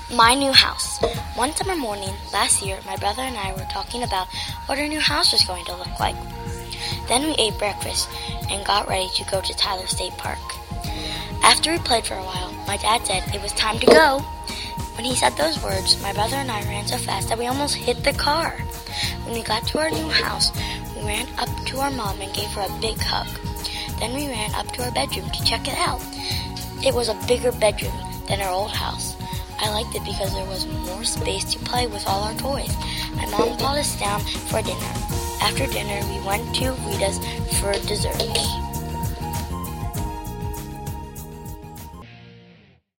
My new house. One summer morning last year, my brother and I were talking about what our new house was going to look like. Then we ate breakfast and got ready to go to Tyler State Park. After we played for a while, my dad said it was time to go. When he said those words, my brother and I ran so fast that we almost hit the car. When we got to our new house, we ran up to our mom and gave her a big hug. Then we ran up to our bedroom to check it out. It was a bigger bedroom than our old house. I liked it because there was more space to play with all our toys. My mom called us down for dinner. After dinner, we went to Rita's for dessert.